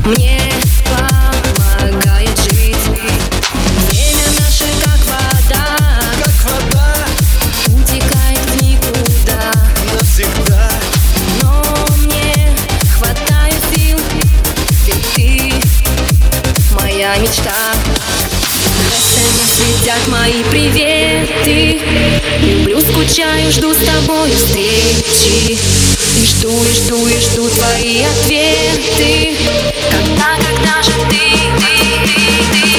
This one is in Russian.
мне помогает жить. Время наше как вода, утекает в никуда навсегда. Но мне хватает сил, ведь ты моя мечта. В СМС летят мои приветы. Люблю, скучаю, жду с тобой встречи. И жду твои ответы. Когда же ты